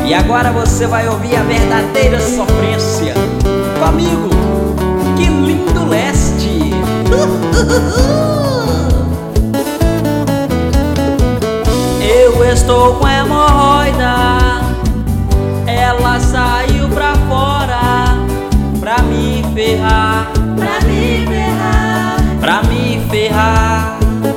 E agora você vai ouvir a verdadeira sofrência comigo, que lindo leste. Eu estou com hemorroida, ela saiu pra fora pra me ferrar, pra me ferrar, pra me ferrar.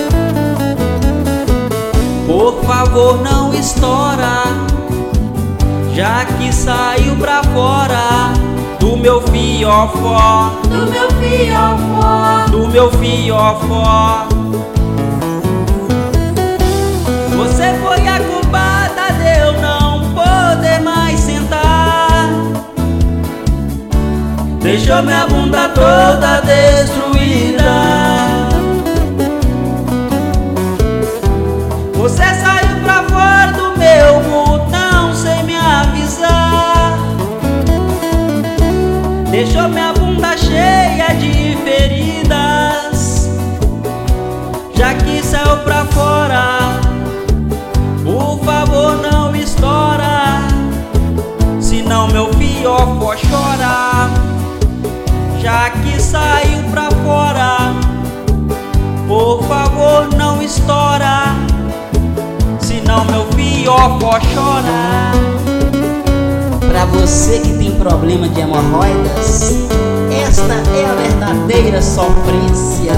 Por favor, não estoura, já que saiu pra fora do meu fiofó, do meu fiofó, do meu fiofó. Você foi a culpada de eu não poder mais sentar, deixou minha bunda toda destruída. Você saiu pra fora do meu botão sem me avisar, deixou minha bunda cheia de feridas. Já que saiu pra fora, por favor não estoura, senão meu fiofó chora. Já que saiu pra fora, por favor não estoura, senão meu fiofó chora. Pra você que tem problema de hemorroidas, esta é a verdadeira sofrência.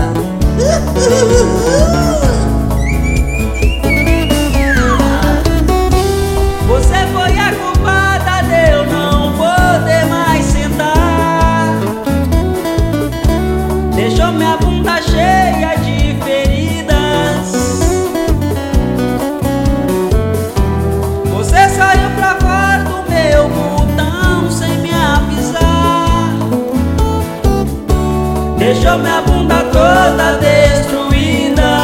Você foi a culpada de eu não poder mais sentar, deixou minha bunda cheia de feridas. Você saiu pra fora do meu botão sem me avisar, deixou minha bunda toda destruída.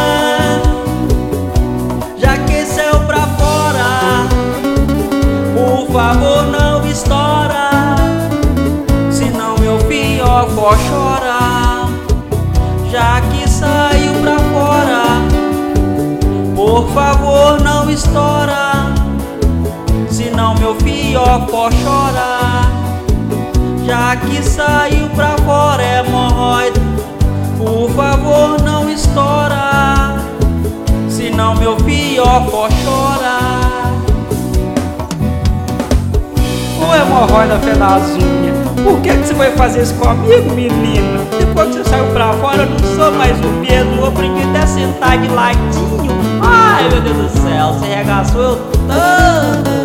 Já que saiu pra fora, por favor não estoura, senão meu fiofó chora. Já que saiu pra fora, por favor não estoura, senão meu fiofó chora. Já que saiu pra fora, hemorroida, por favor não estoura, senão meu fiofó chora. Ô hemorroida pedazinha, por que você foi fazer isso comigo, menina? Depois que você saiu pra fora, eu não sou mais o mesmo. Eu aprendi até a sentar de ladinho. Ai meu Deus do céu, você regaçou eu tanto.